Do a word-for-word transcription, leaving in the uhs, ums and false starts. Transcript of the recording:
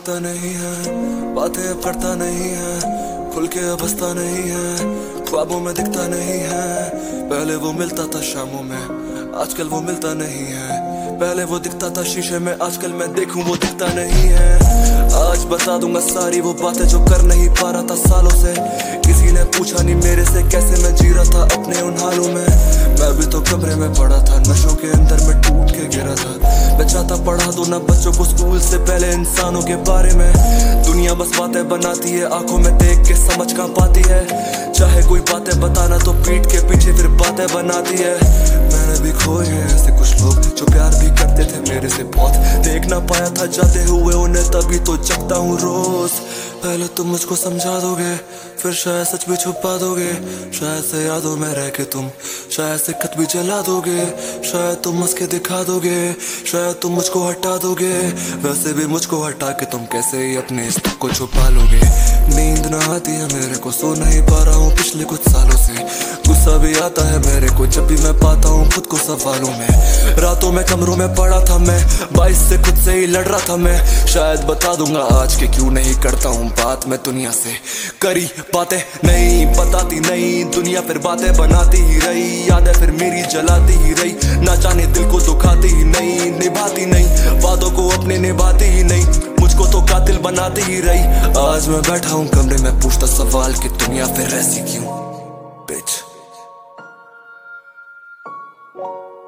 दिखता नहीं है, बातें अब करता नहीं है, खुल के अब हंसता नहीं है, ख्वाबों में दिखता नहीं है। पहले वो मिलता था शामों में, आजकल वो मिलता नहीं है। पहले वो दिखता था शीशे में, आजकल मैं देखूं वो दिखता नहीं है। आज बता दूंगा सारी वो बातें जो कर नहीं पा रहा था सालों से। किसी ने पूछा नहीं मेरे से कैसे मैं जी रहा था अपने उन हालों में। मैं भी तो कमरे में पड़ा था, नशों के अंदर में टूट के गिरा था। मैं चाहता पढ़ा दो ना बच्चों को स्कूल से पहले इंसानों के बारे में। दुनिया बस बातें बनाती है, आंखों में देख के समझ कहाँ पाती है। चाहे कोई बातें बताना तो पीठ के पीछे फिर बातें बनाती है। मैंने भी खोए हैं ऐसे कुछ लोग जो प्यार भी करते थे मेरे से बहुत। देख ना पाया था जाते हुए उन्हें, तभी तो जगता हूँ रोज। पहले तुम मुझको समझा दोगे, फिर शायद सच भी छुपा दोगे। शायद से यादों में रह के तुम शायद से खत भी जला दोगे। शायद तुम हंस के दिखा दोगे, शायद तुम मुझको हटा दोगे। वैसे भी मुझको हटा के तुम कैसे ही अपने इस दुख को छुपा लोगे। नींद ना आती है मेरे को, सो नहीं पा रहा हूँ पिछले कुछ सालों से। गुस्सा भी आता है मेरे को जब भी मैं पाता हूँ खुद को सवालों में। रातों में कमरों में पड़ा था मैं, बाइस से खुद से ही लड़ रहा था मैं। शायद बता दूंगा आज के क्यों नहीं करता हूँ बात मैं दुनिया से। करी बातें नहीं बताती नहीं दुनिया, फिर बातें बनाती ही रही। यादें फिर मेरी जलाती ही रही, ना जाने दिल को दुखाती ही नहीं। निभाती नहीं वादों को अपने, निभाती ही नहीं मुझको तो कातिल बनाती ही रही। आज मैं बैठा हूँ कमरे में पूछता सवाल कि दुनिया फिर ऐसी क्यों। बिच